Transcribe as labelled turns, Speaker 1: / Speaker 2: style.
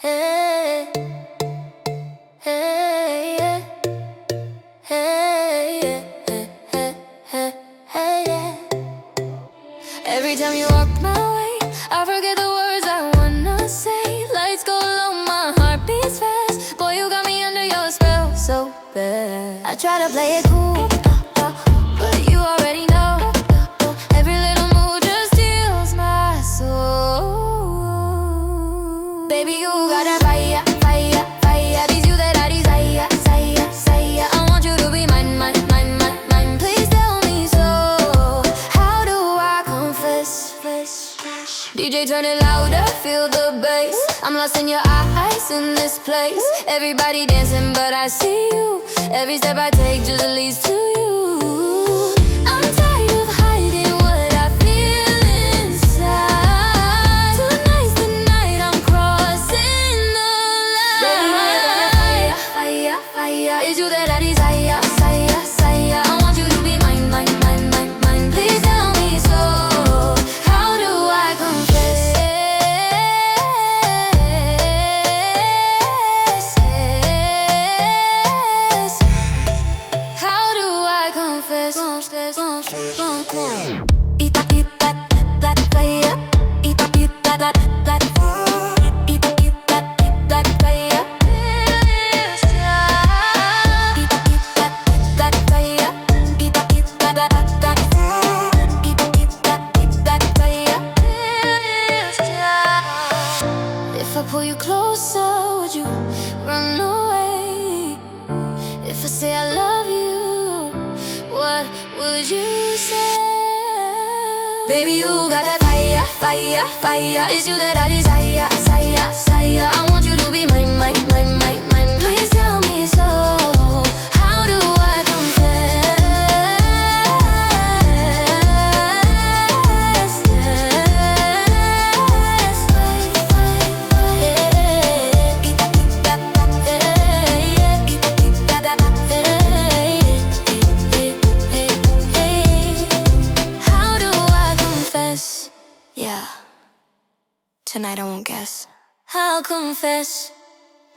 Speaker 1: Hey, hey, yeah. Hey, yeah. Hey, hey, hey, yeah. Every time you walk my way, I forget the words I wanna say. Lights go low, my heart beats fast. Boy, you got me under your spell so bad. I try to play it cool, but you already know. Every little move just steals my soul. Baby, you got that fire, fire, fire. It's you that I desire, desire, desire. I want you to be mine, mine, mine, mine, mine. Please tell me so. How do I confess? DJ, turn it louder, feel the bass. I'm lost in your eyes in this place. Everybody dancing, but I see you. Every step I take just leads to you. I'm tired of hiding what I feel inside. Tonight's the night I'm crossing the line. Baby, fire, fire, fire. It's you that I desire, desire, desire. I want you to be mine, mine, mine, mine, mine. Please tell me so. How do I confess? How do I confess? If I pull you closer, would you run away? If I say I love you, what would you say? Baby, you got that fire, fire, fire. It's you that I desire, desire, desire. I want you to be mine, mine, mine, mine, mine. Please tell me so. How do I confess? How do I confess? Yeah, tonight I won't guess. I'll confess.